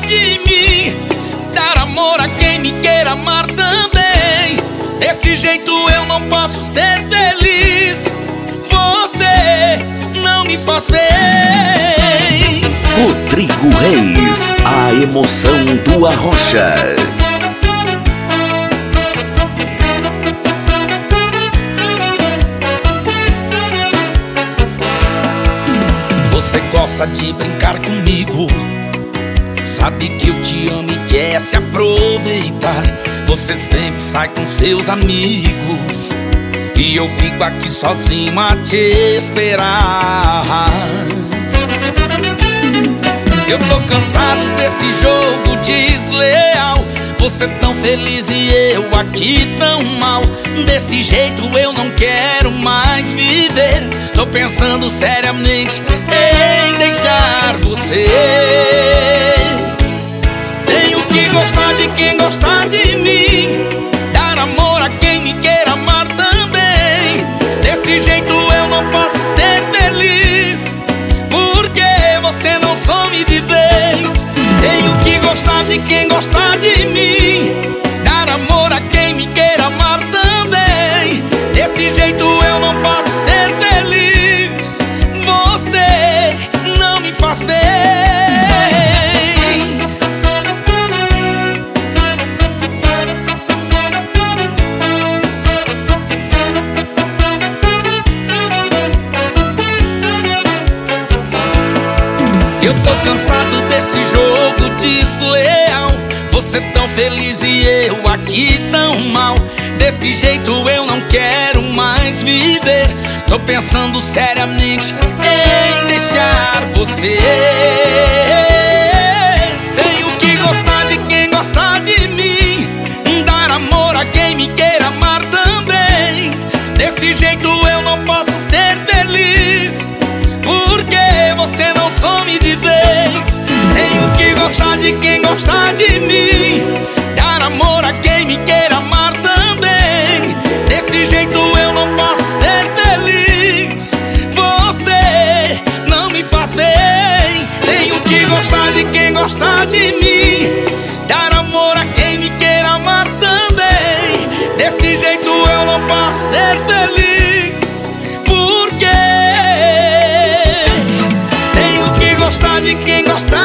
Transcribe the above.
de mim, dar amor a quem me queira amar também. Desse jeito eu não posso ser feliz. Você não me faz bem. Rodrigo Reis, a emoção do Arrocha. Você gosta de brincar comigo, sabe que eu te amo e quer se aproveitar. Você sempre sai com seus amigos e eu fico aqui sozinho a te esperar. Eu tô cansado desse jogo desleal. Você tão feliz e eu aqui tão mal. Desse jeito eu não quero mais viver. Tô pensando seriamente em deixar você. Tenho que gostar de quem gostar de mim, dar amor a quem me queira amar também. Desse jeito eu não posso ser feliz, porque você não some de vez. Tenho que gostar de quem gostar de mim, dar amor a quem me queira amar também. Desse jeito eu não posso ser feliz. Você não me faz bem. Eu tô cansado desse jogo desleal. Você tão feliz e eu aqui tão mal. Desse jeito eu não quero mais viver. Tô pensando seriamente em deixar você. Tenho que gostar de quem gostar de mim, dar amor a quem me queira amar também. Desse jeito eu não posso ser feliz, porque você não some de vez. Tenho que gostar de quem gostar de mim, dar amor a quem me queira amar também. Desse jeito eu não posso ser feliz. Você não me faz bem. Tenho que gostar de quem gostar de mim, dar amor a quem me queira amar também. Desse jeito eu não posso ser feliz, porque tenho que gostar de quem gosta